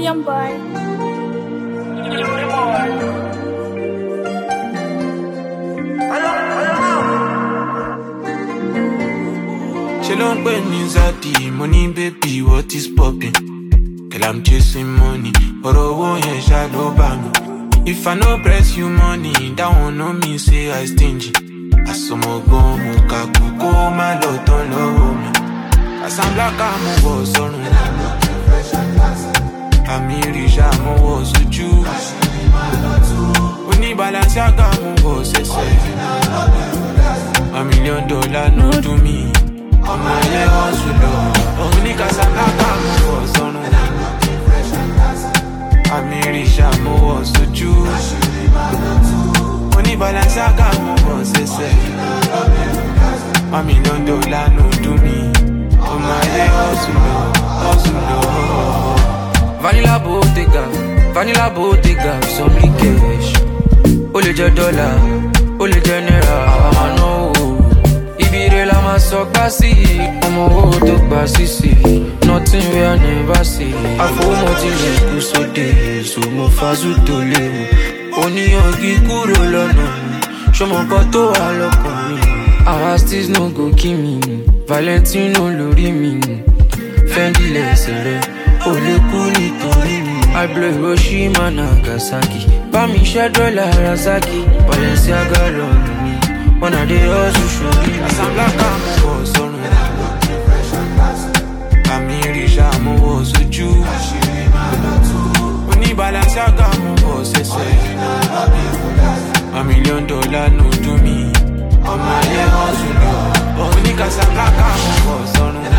Young boy. She don't pay me Zati, money baby, what is poppin'? Girl, I'm chasing money, but I won't shadow bang. If I no press you money, that won't know me say I stingy. I saw my go, muka kuko, my lot on low me. As I'm black, I'm a boss on me. I'm rich, I'm a boss with you. We need balance, I got my boss, $1 million, no to me. I'm a hustle, only cause I'm black, I'm a boss on me. I'm rich, I'm a boss with you. Money balance, I got my boss, $1 million, no to me. I'm a hustle. Vanilla Bottega, some liquors. Ole je dollar, ole je naira, I know. Ibire la ma so gbasi, ọmọ owó tó gbà sísì. Nothing we I never see. Àfọwọ́mọ ti lè kú sóde, so mo fazú tó léwu. Oníyanjú kúrò lọ́nà mi, ṣọmọ kan tó wà lọ́kàn mi. Our steez no go kill me, Valentino lórí mi. Fendi lẹ́sẹ̀ rẹ̀, ó lè kú nítorí mi. I blow Hiroshima, Nagasaki. Bá mi ṣẹ́ dọ́là Razaki, Balenciaga lọ́nà mi. When I dey hustle, show me. As I'm black, I'm a boss on me. I'm rich, I'm a boss with you. We need balance, I got my boss, $1 million, no to me. I'm a hustle, only cause I'm black, I'm a boss on me.